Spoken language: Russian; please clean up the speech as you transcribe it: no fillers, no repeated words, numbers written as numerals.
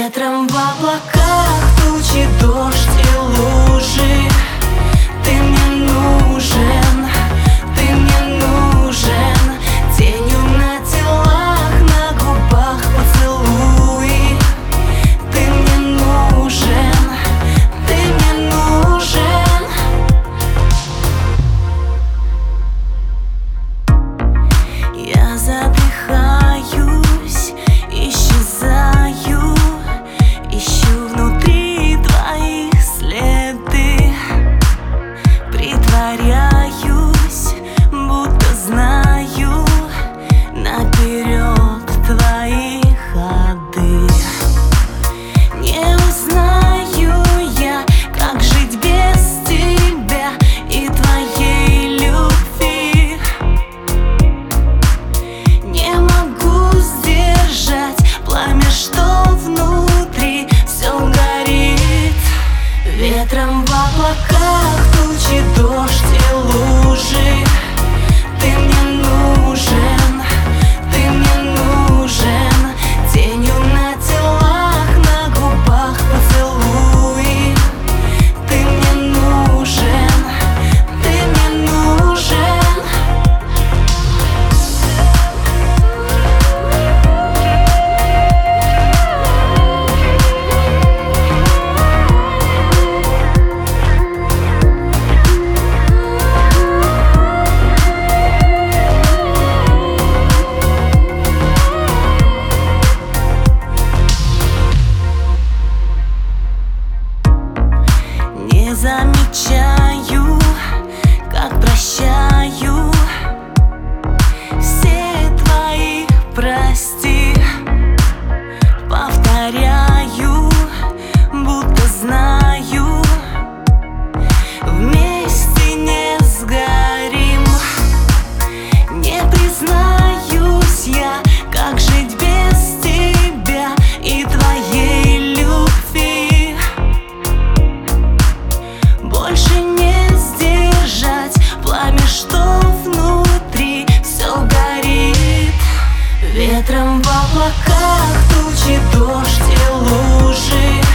Ветром в облаках тучи, дождь и лужи. Ты мне нужен, ты мне нужен. Тенью на телах, на губах поцелуи. Ты мне нужен, ты мне нужен. Я задыхаюсь, исчезаю, ищу внутри твоих следы. Притворяюсь, будто знаю наперед твои ходы. Не узнаю я, как жить без тебя и твоей любви. Не могу сдержать пламя, что внутри все горит. Ветром в облаках тучи, дождь и лужи. Ты мне нужен, ты мне нужен. Тенью на телах, на губах поцелуи. Ты мне нужен, ты мне нужен. Не замечаю, как прощаю все твои прости. Повторяю, будто знаю, вместе не сгорим. Не признаюсь я, как жить без тебя и твоей любви. Больше не сдержать пламя, что внутри все горит. Ветром в облаках тучи, дождь и лужи.